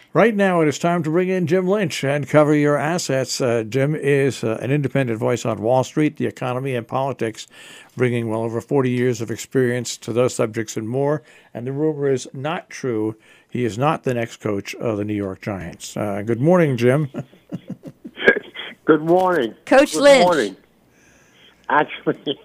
Right now, it is time to bring in Jim Lynch and cover your assets. Jim is an independent voice on Wall Street, the economy, and politics, bringing well over 40 years of experience to those subjects and more. And the rumor is not true. He is not the next coach of the New York Giants. Good morning, Jim. Good morning. Coach Good Lynch. morning. Actually,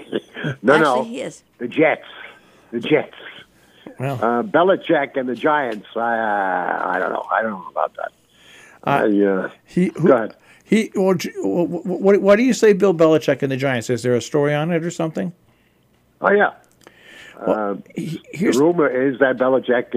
He is. The Jets. The Jets. Well, Belichick and the Giants. I don't know. I don't know about that. Go ahead. Why do you say Bill Belichick and the Giants? Is there a story on it or something? Oh, yeah. Here's The rumor is that Belichick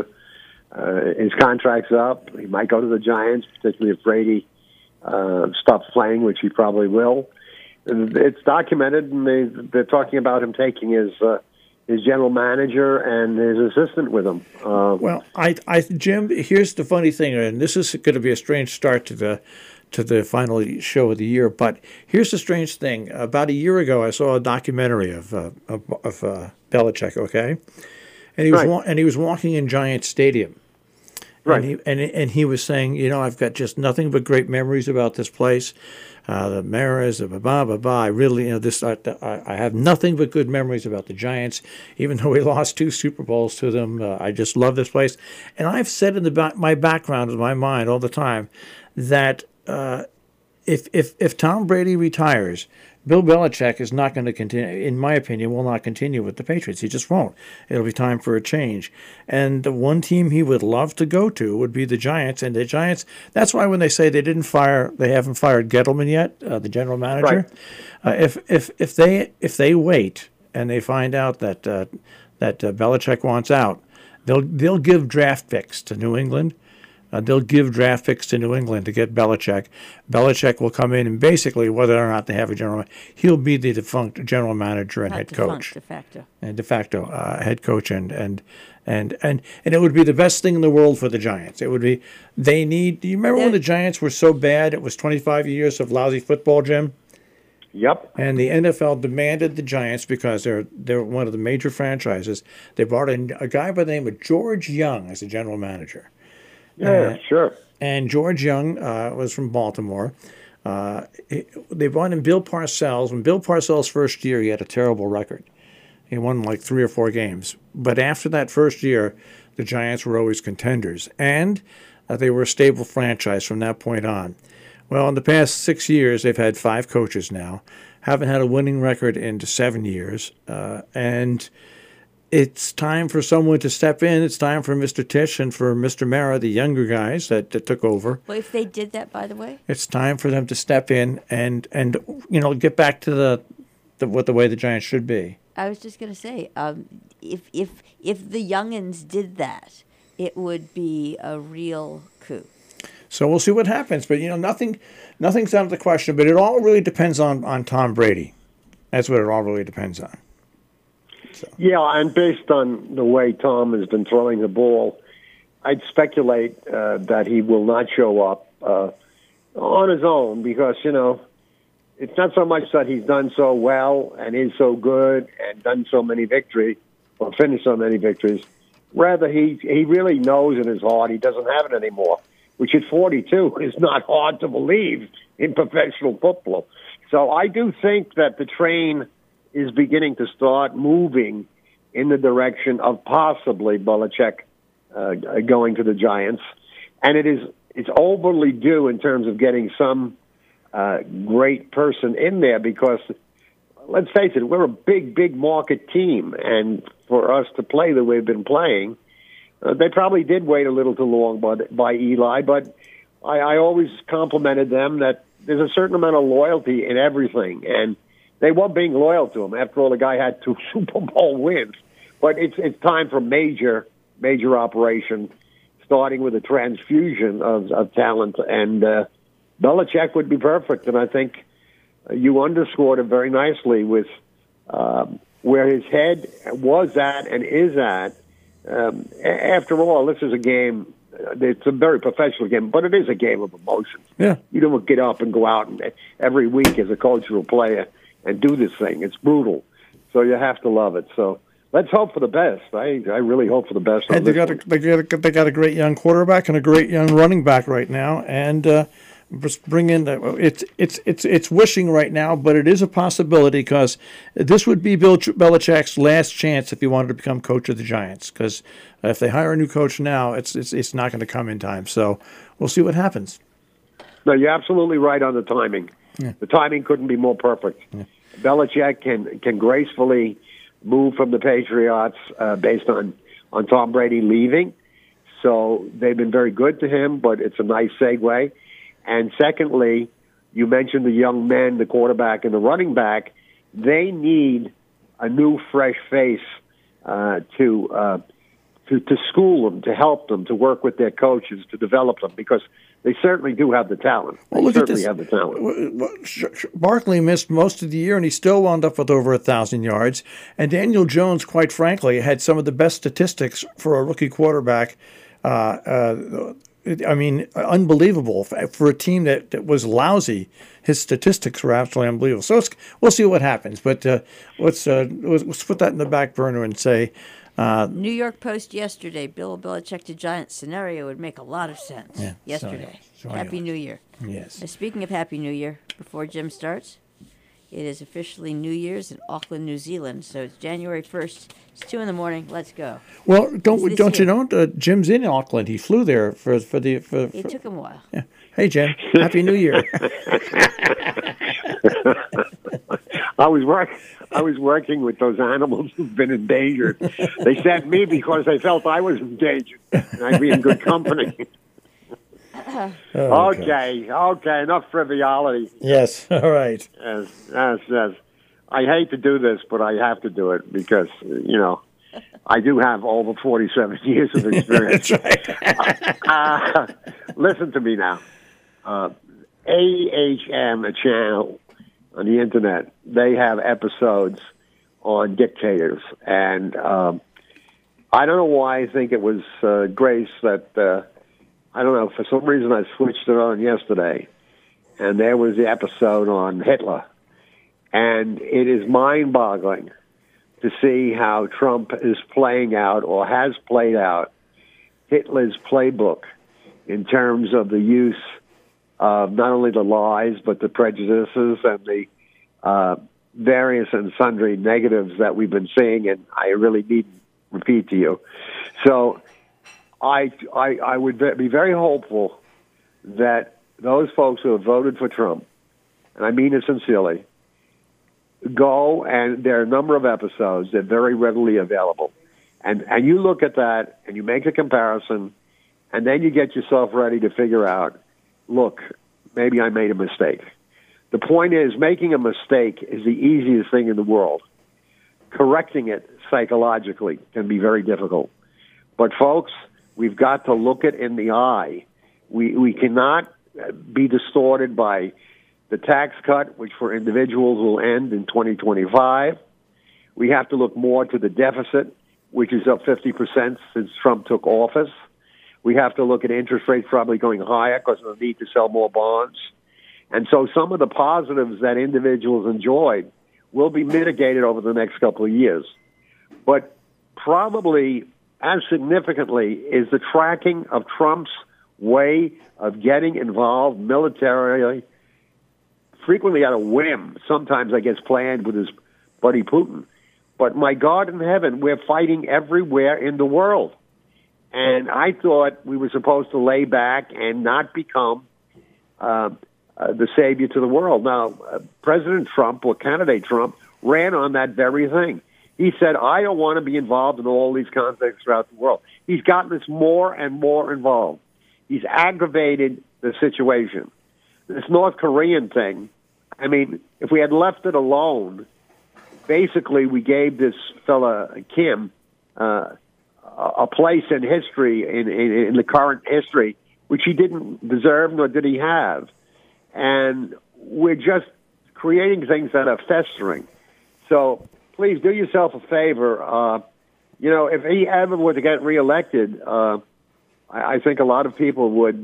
his contract's up. He might go to the Giants, particularly if Brady stops playing, which he probably will. It's documented, and they're talking about him taking his general manager and his assistant with him. Well, Jim, here's the funny thing, and this is going to be a strange start to the final show of the year. But here's the strange thing: about a year ago, I saw a documentary of Belichick. Okay, and he was walking in Giant Stadium. Right. And he was saying, I've got just nothing but great memories about this place. The Maras, the blah. I really, I have nothing but good memories about the Giants, even though we lost 2 Super Bowls to them. I just love this place. And I've said in my background, in my mind all the time, that if Tom Brady retires, Bill Belichick is not going to continue, in my opinion, will not continue with the Patriots. He just won't. It'll be time for a change. And the one team he would love to go to would be the Giants. And the Giants, that's why when they say they haven't fired Gettleman yet, the general manager, if they wait and they find out that Belichick wants out, they'll give draft picks to New England. They'll give draft picks to New England to get Belichick. Belichick will come in and basically, whether or not they have a general, he'll be the defunct general manager and head coach. De facto. And de facto head coach, and it would be the best thing in the world for the Giants. It would be. Do you remember when the Giants were so bad? It was 25 years of lousy football, Jim. Yep. And the NFL demanded the Giants, because they're one of the major franchises. They brought in a guy by the name of George Young as a general manager. Yeah, sure. And George Young was from Baltimore. They brought in Bill Parcells. When Bill Parcells' first year, he had a terrible record. He won like 3 or 4 games. But after that first year, the Giants were always contenders. And they were a stable franchise from that point on. Well, in the past 6 years, they've had 5 coaches now. Haven't had a winning record in 7 years. And it's time for someone to step in. It's time for Mr. Tisch and for Mr. Mara, the younger guys that took over. Well, if they did that, by the way, it's time for them to step in and get back to the way the Giants should be. I was just going to say, if the youngins did that, it would be a real coup. So we'll see what happens. But nothing's out of the question. But it all really depends on Tom Brady. That's what it all really depends on. So. Yeah, and based on the way Tom has been throwing the ball, I'd speculate that he will not show up on his own, because, it's not so much that he's done so well and is so good and done so many victories or finished so many victories. Rather, he really knows in his heart he doesn't have it anymore, which at 42 is not hard to believe in professional football. So I do think that the train is beginning to start moving in the direction of possibly Belichick going to the Giants. And it's overly due in terms of getting some great person in there, because, let's face it, we're a big market team. And for us to play the way we've been playing, they probably did wait a little too long by Eli. But I always complimented them that there's a certain amount of loyalty in everything. And they were being loyal to him. After all, the guy had 2 Super Bowl wins. But it's time for major operation, starting with a transfusion of talent. And Belichick would be perfect. And I think you underscored it very nicely with where his head was at and is at. After all, this is a game. It's a very professional game, but it is a game of emotions. Yeah. You don't get up and go out and every week as a cultural player and do this thing. It's brutal. So you have to love it. So let's hope for the best. I really hope for the best. And they got a great young quarterback and a great young running back right now, and just bring in it's wishing right now, but it is a possibility because this would be Bill Belichick's last chance if he wanted to become coach of the Giants. Because if they hire a new coach now, it's not going to come in time. So we'll see what happens. No, you're absolutely right on the timing. Yeah. The timing couldn't be more perfect. Yeah. Belichick can gracefully move from the Patriots based on Tom Brady leaving. So they've been very good to him, but it's a nice segue. And secondly, you mentioned the young men, the quarterback and the running back. They need a new, fresh face to school them, to help them, to work with their coaches, to develop them, because they certainly do have the talent. They certainly have the talent. Barkley missed most of the year, and he still wound up with over 1,000 yards. And Daniel Jones, quite frankly, had some of the best statistics for a rookie quarterback. I mean, unbelievable for a team that was lousy. His statistics were absolutely unbelievable. So we'll see what happens. But let's put that in the back burner and say. New York Post yesterday, Bill Belichick to Giants scenario would make a lot of sense. Yeah, yesterday. So Happy New Year. Yes. Now, speaking of Happy New Year, before Jim starts, it is officially New Year's in Auckland, New Zealand. So it's January 1st. It's 2 a.m. Let's go. Well, don't you know? Jim's in Auckland. He flew there for. It took him a while. Yeah. Hey, Jim. Happy New Year. I was working with those animals who've been endangered. They sent me because they felt I was endangered, and I'd be in good company. Okay, enough frivolity. Yes, all right. Yes. I hate to do this, but I have to do it because, I do have over 47 years of experience. That's right. Listen to me now. AHM, a channel on the internet, they have episodes on dictators. And I don't know why I think it was Grace that... I don't know, for some reason I switched it on yesterday, and there was the episode on Hitler. And it is mind-boggling to see how Trump is playing out, or has played out, Hitler's playbook in terms of the use of not only the lies, but the prejudices and the various and sundry negatives that we've been seeing, and I really needn't repeat to you. So... I would be very hopeful that those folks who have voted for Trump, and I mean it sincerely, go, and there are a number of episodes that are very readily available. And you look at that, and you make a comparison, and then you get yourself ready to figure out, look, maybe I made a mistake. The point is, making a mistake is the easiest thing in the world. Correcting it psychologically can be very difficult. But folks... we've got to look it in the eye. We cannot be distorted by the tax cut, which for individuals will end in 2025. We have to look more to the deficit, which is up 50% since Trump took office. We have to look at interest rates probably going higher because of the need to sell more bonds. And so some of the positives that individuals enjoyed will be mitigated over the next couple of years. But probably... as significantly is the tracking of Trump's way of getting involved militarily, frequently at a whim. Sometimes I guess planned with his buddy Putin. But my God in heaven, we're fighting everywhere in the world. And I thought we were supposed to lay back and not become the savior to the world. Now, President Trump, or candidate Trump, ran on that very thing. He said, I don't want to be involved in all these conflicts throughout the world. He's gotten us more and more involved. He's aggravated the situation. This North Korean thing, I mean, if we had left it alone, basically we gave this fella, Kim, a place in history, in the current history, which he didn't deserve nor did he have. And we're just creating things that are festering. So... please do yourself a favor. If he ever were to get reelected, I think a lot of people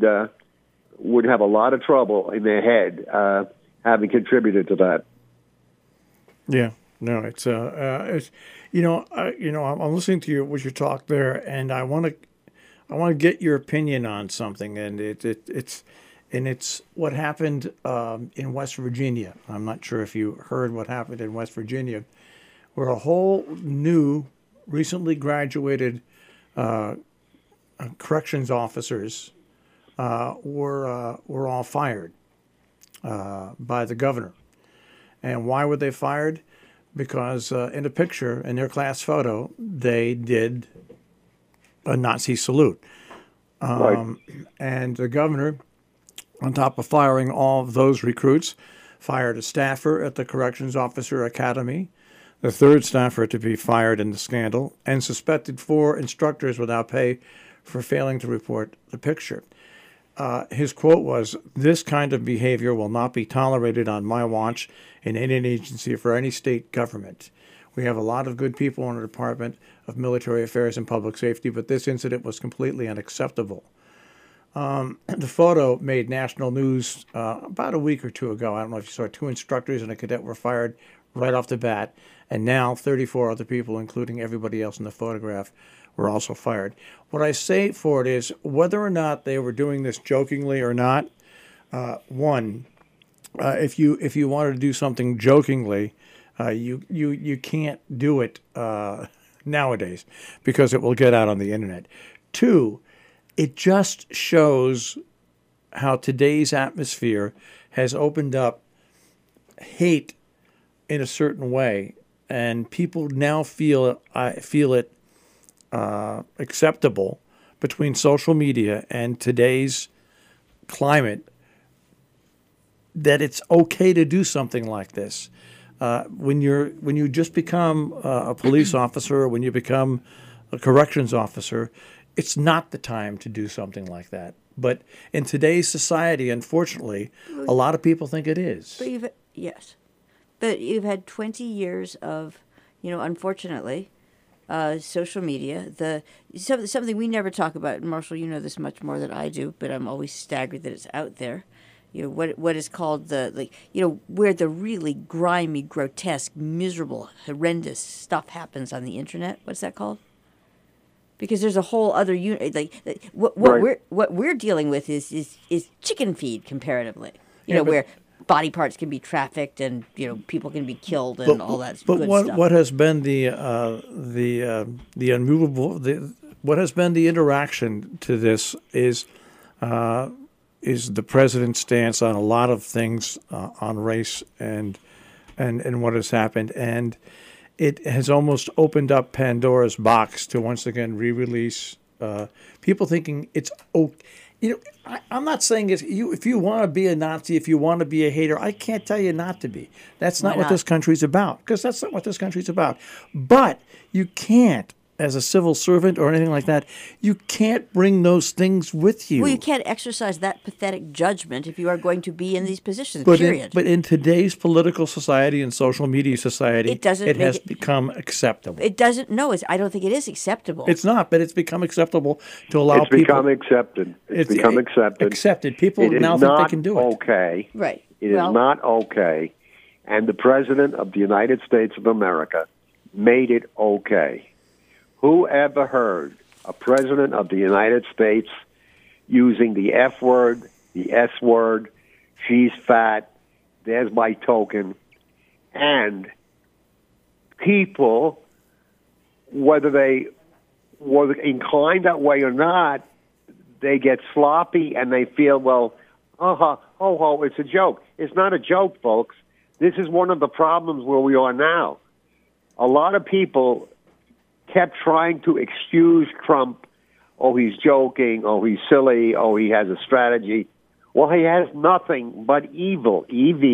would have a lot of trouble in their head having contributed to that. Yeah, No, it's I'm listening to your talk there, and I want to get your opinion on something, and it's what happened in West Virginia. I'm not sure if you heard what happened in West Virginia, where a whole new, recently graduated corrections officers were all fired by the governor. And why were they fired? Because in a picture, in their class photo, they did a Nazi salute. Right. And the governor, on top of firing all of those recruits, fired a staffer at the Corrections Officer Academy, the third staffer to be fired in the scandal, and suspected 4 instructors without pay for failing to report the picture. His quote was, "This kind of behavior will not be tolerated on my watch in any agency for any state government. We have a lot of good people in the Department of Military Affairs and Public Safety, but this incident was completely unacceptable." The photo made national news about a week or two ago. I don't know if you saw 2 instructors and a cadet were fired right off the bat, and now 34 other people, including everybody else in the photograph, were also fired. What I say for it is, whether or not they were doing this jokingly or not, if you wanted to do something jokingly, you can't do it nowadays because it will get out on the internet. 2, it just shows how today's atmosphere has opened up hate in a certain way, and people now feel it acceptable between social media and today's climate that it's okay to do something like this. When you just become a police officer, or when you become a corrections officer, it's not the time to do something like that. But in today's society, unfortunately, a lot of people think it is. But you've had 20 years of, unfortunately, social media. Something we never talk about, and Marshall, you know this much more than I do, but I'm always staggered that it's out there. What is called where the really grimy, grotesque, miserable, horrendous stuff happens on the internet. What's that called? Because there's a whole other unit. What we're dealing with is chicken feed comparatively. Where body parts can be trafficked and people can be killed and all that. But good what stuff. what has been the unmovable what has been the interaction to this is the president's stance on a lot of things on race and what has happened, and it has almost opened up Pandora's box to once again re-release people thinking it's okay. I'm not saying if you want to be a Nazi, if you want to be a hater, I can't tell you not to be. That's not what this country's about, because that's not what this country's about. But you can't, as a civil servant or anything like that, you can't bring those things with you. Well, you can't exercise that pathetic judgment if you are going to be in these positions, period. But in today's political society and social media society, it has become acceptable. It doesn't, I don't think it is acceptable. It's not, but it's become acceptable to allow people. It's become accepted. It's become accepted. Accepted. People now think they can do it. Okay. Right. It is not okay. And the President of the United States of America made it okay. Who ever heard a president of the United States using the F word, the S word, she's fat, there's my token, and people, whether they were inclined that way or not, they get sloppy and they feel, well, it's a joke. It's not a joke, folks. This is one of the problems where we are now. A lot of people kept trying to excuse Trump. Oh, he's joking. Oh, he's silly. Oh, he has a strategy. Well, he has nothing but evil.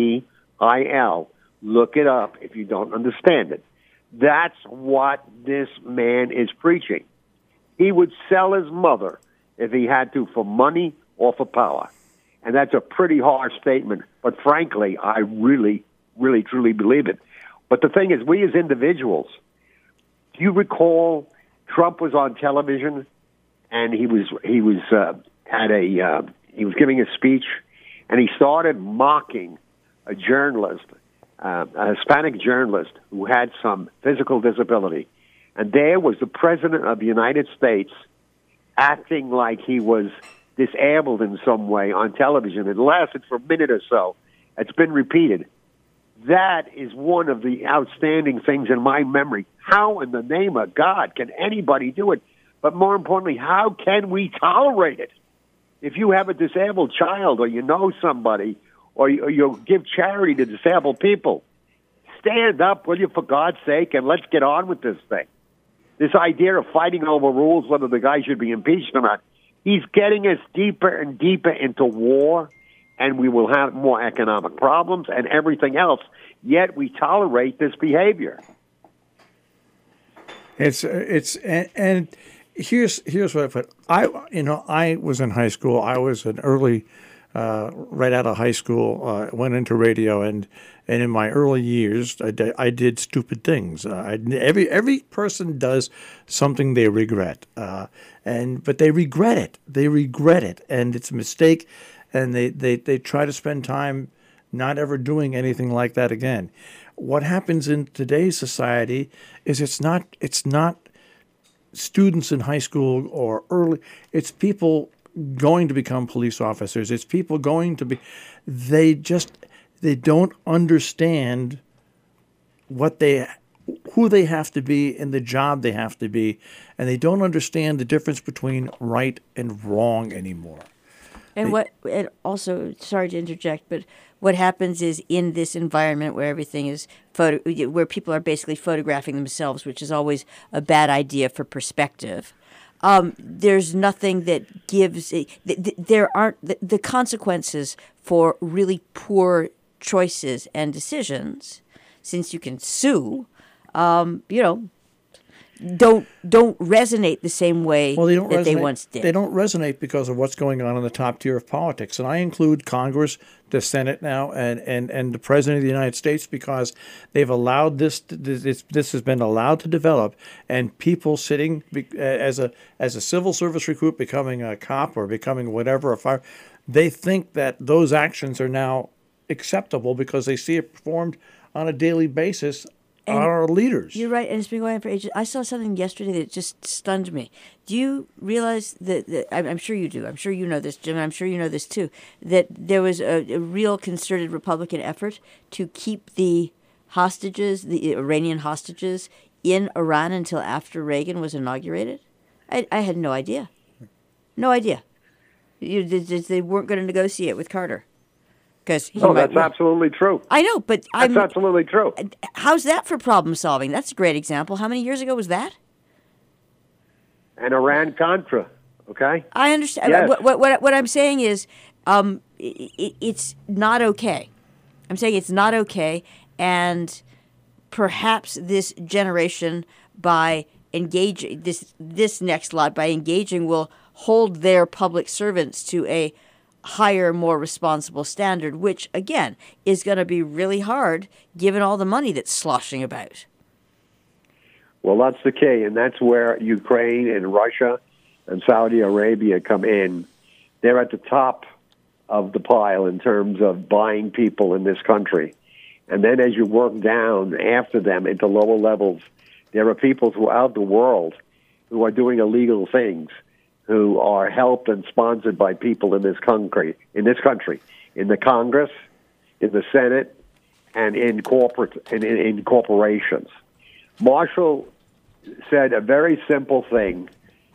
EVIL. Look it up if you don't understand it. That's what this man is preaching. He would sell his mother if he had to for money or for power. And that's a pretty harsh statement. But frankly, I really, really, truly believe it. But the thing is, we as individuals, do you recall Trump was on television and he was giving a speech and he started mocking a journalist a Hispanic journalist who had some physical disability, and there was the President of the United States acting like he was disabled in some way on television. It lasted for a minute or so. It's been repeated. That is one of the outstanding things in my memory. How in the name of God can anybody do it? But more importantly, how can we tolerate it? If you have a disabled child or you know somebody or you give charity to disabled people, stand up, will you, for God's sake, and let's get on with this thing. This idea of fighting over rules, whether the guy should be impeached or not, he's getting us deeper and deeper into war, and we will have more economic problems and everything else, yet we tolerate this behavior. And here's what I put. I was in high school. I was an early, right out of high school, went into radio, and in my early years, I did stupid things. Every person does something they regret, but they regret it. They regret it, and it's a mistake, and they try to spend time not ever doing anything like that again. What happens in today's society is it's not students in high school or early. It's people going to become police officers. It's people going to be. They don't understand who they have to be in the job they have to be, and they don't understand the difference between right and wrong anymore. And also, sorry to interject, but what happens is in this environment where everything is where people are basically photographing themselves, which is always a bad idea for perspective. There's nothing that gives there aren't the consequences for really poor choices and decisions, since you can sue. Don't resonate the same way that they once did. They don't resonate because of what's going on in the top tier of politics. And I include Congress, the Senate now, and the President of the United States, because they've allowed this has been allowed to develop, and people sitting as a civil service recruit, becoming a cop or becoming whatever, a fire, they think that those actions are now acceptable because they see it performed on a daily basis. And our leaders. You're right, and it's been going on for ages. I saw something yesterday that just stunned me. Do you realize that I'm sure you do. I'm sure you know this, Jim, and I'm sure you know this too, that there was a real concerted Republican effort to keep the hostages, the Iranian hostages, in Iran until after Reagan was inaugurated? I had no idea. No idea. They weren't going to negotiate with Carter. That's absolutely true. I know, but that's absolutely true. How's that for problem solving? That's a great example. How many years ago was that? And Iran-Contra, okay? I understand. Yes. What I'm saying is it's not okay. I'm saying it's not okay, and perhaps this generation, by engaging, this next lot, by engaging, will hold their public servants to a higher, more responsible standard, which, again, is going to be really hard given all the money that's sloshing about. Well, that's the key, and that's where Ukraine and Russia and Saudi Arabia come in. They're at the top of the pile in terms of buying people in this country. And then as you work down after them into lower levels, there are people throughout the world who are doing illegal things, who are helped and sponsored by people in this country, in the Congress, in the Senate, and in corporations. Marshall said a very simple thing,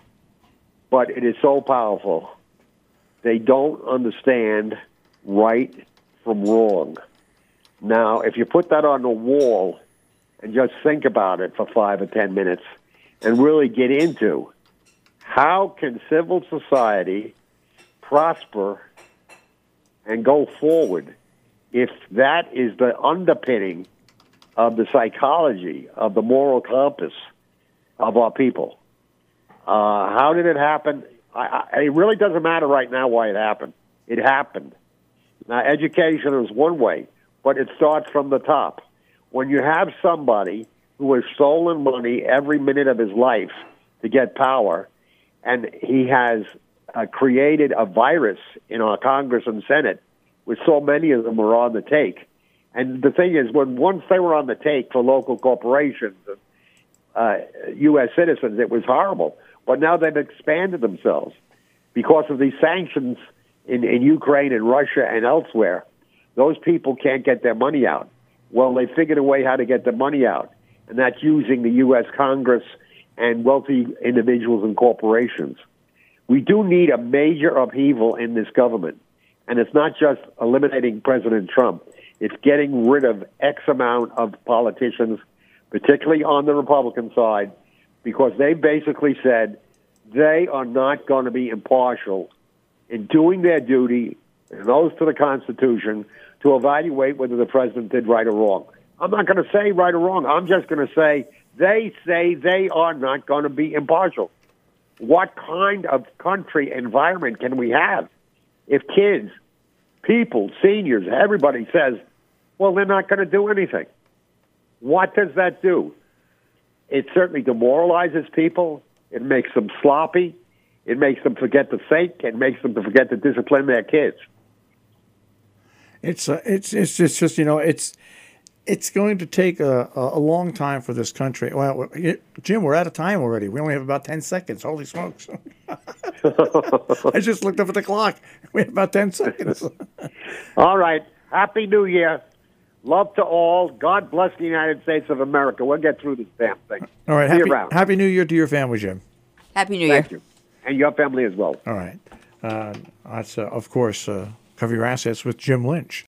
but it is so powerful. They don't understand right from wrong. Now, if you put that on the wall and just think about it for 5 or 10 minutes and really get into how can civil society prosper and go forward if that is the underpinning of the psychology, of the moral compass of our people? How did it happen? It really doesn't matter right now why it happened. It happened. Now, education is one way, but it starts from the top. When you have somebody who has stolen money every minute of his life to get power, and he has created a virus in our Congress and Senate, with so many of them are on the take. And the thing is, once they were on the take for local corporations, U.S. citizens, it was horrible. But now they've expanded themselves because of these sanctions in Ukraine and Russia and elsewhere. Those people can't get their money out. Well, they figured a way how to get the money out, and that's using the U.S. Congress and wealthy individuals and corporations. We do need a major upheaval in this government, and it's not just eliminating President Trump. It's getting rid of X amount of politicians, particularly on the Republican side, because they basically said they are not going to be impartial in doing their duty, an oath to the Constitution, to evaluate whether the president did right or wrong. I'm not going to say right or wrong. I'm just going to say they are not going to be impartial. What kind of country environment can we have if kids, people, seniors, everybody says, well, they're not going to do anything? What does that do? It certainly demoralizes people. It makes them sloppy. It makes them forget to think. It makes them forget to discipline their kids. It's just it's going to take a long time for this country. Well, Jim, we're out of time already. We only have about 10 seconds. Holy smokes. I just looked up at the clock. We have about 10 seconds. All right. Happy New Year. Love to all. God bless the United States of America. We'll get through this damn thing. All right. Happy New Year to your family, Jim. Happy New Year. Thank you. And your family as well. All right. That's, of course, Cover Your Assets with Jim Lynch.